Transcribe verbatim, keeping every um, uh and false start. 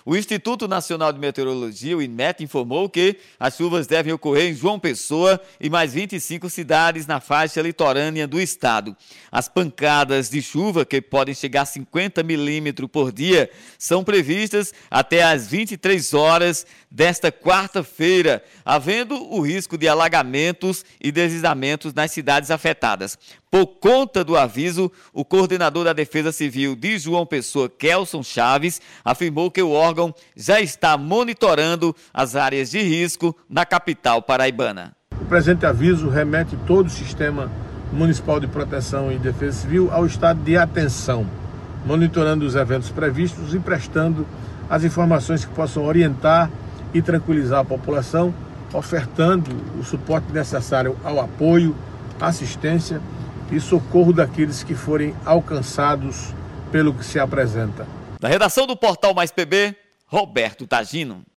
O Instituto Nacional de Meteorologia, o INMET, informou que as chuvas devem ocorrer em João Pessoa e mais vinte e cinco cidades na faixa litorânea do estado. As pancadas de chuva, que podem chegar a cinquenta milímetros por dia, são previstas até às vinte e três horas desta quarta-feira, havendo o risco de alagamentos e deslizamentos nas cidades afetadas. Por conta do aviso, o coordenador da Defesa Civil de João Pessoa, Kelson Chaves, afirmou que o órgão já está monitorando as áreas de risco na capital paraibana. O presente aviso remete todo o Sistema Municipal de Proteção e Defesa Civil ao estado de atenção, monitorando os eventos previstos e prestando as informações que possam orientar e tranquilizar a população, ofertando o suporte necessário ao apoio, assistência e socorro daqueles que forem alcançados pelo que se apresenta. Da redação do Portal Mais P B, Roberto Tagino.